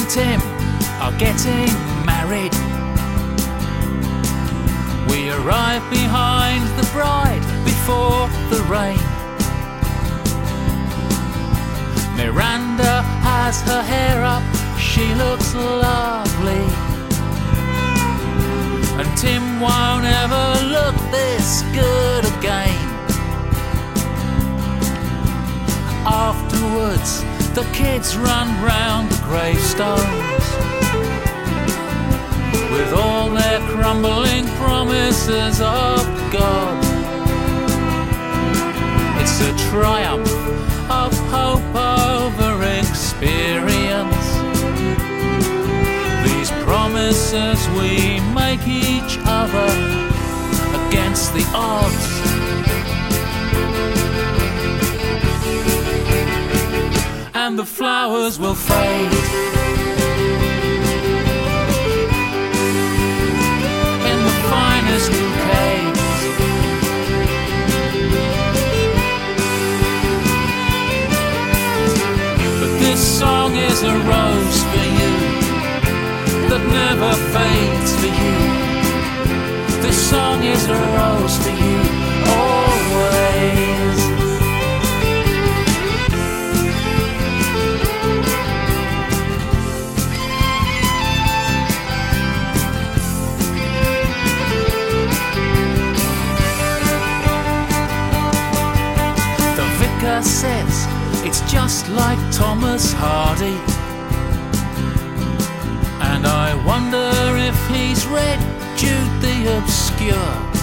Tim are getting married. We arrive behind the bride before the rain. Miranda has her hair up, she looks lovely. And Tim won't ever look this good again. Afterwards, the kids run round the gravestones with all their crumbling promises of God. It's a triumph of hope over experience. These promises we make each other against the odds. And the flowers will fade in the finest bouquets. But this song is a rose for you that never fades for you. This song is a rose for you always. Says it's just like Thomas Hardy, and I wonder if he's read Jude the Obscure.